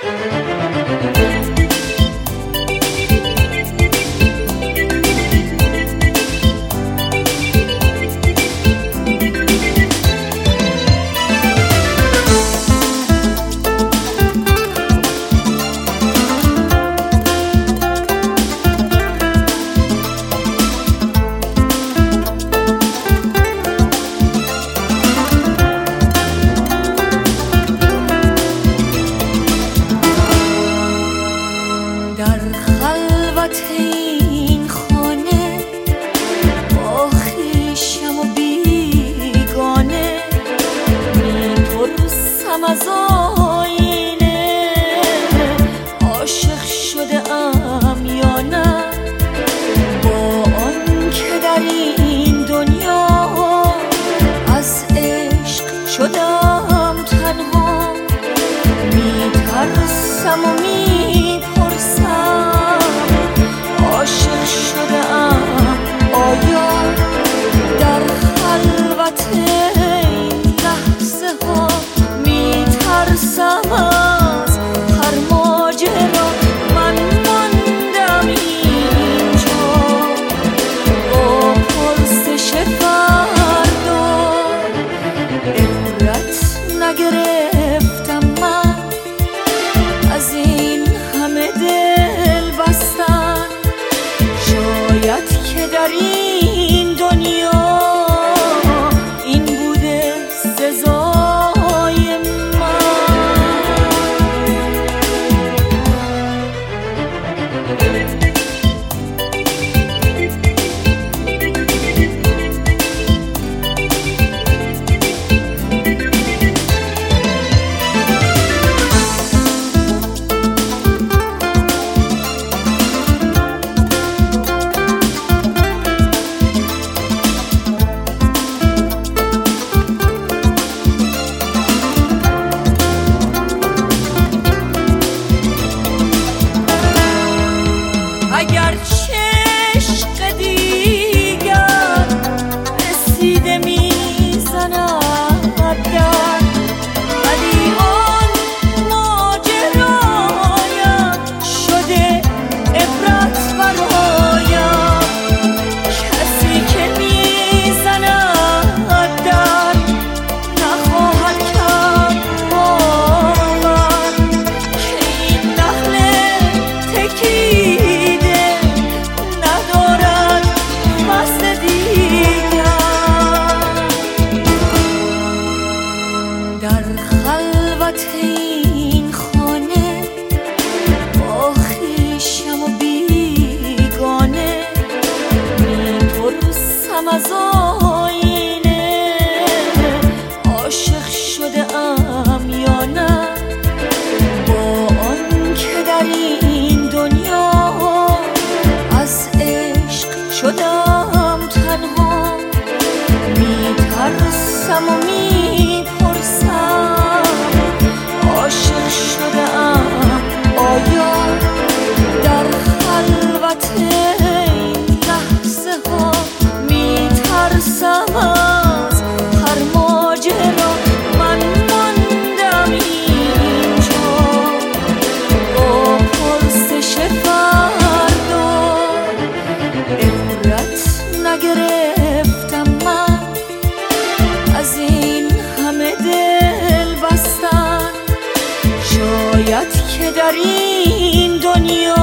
در خلوت این خانه با خویشم و بیگانه میپرسم از آینه عاشق شده ام یا نه، با آن که در این دنیا از عشق شدم تنها. میترسم و عاشق شده ام آیا در خلوت این لحظه ها. میترسم از هر ماجرا، من ماندم اینجا با پرسش فردا. عبرت نگرفتم من از این همه دل بستن، شاید که در این دنیا این بوده سزای من. اگر عشق دیگر رسیده میزند در، ولی آن ماجرایم شده عبرت برایم. کسی که میزند در نخواهد کرد باور که این نخل تکی در خلوت این خانه با خویشم و بیگانه میپرسم از آینه عاشق شده ام یا نه، با آن که در این دنیا از عشق شدم تنها. میترسم و عاشق شده ام آیا در خلوت این لحظه ها. میترسم از هر ماجرا، من ماندم اینجا با پرسش فردا. عبرت نگرفتم من از این همه دل بستن، شاید که در این دنیا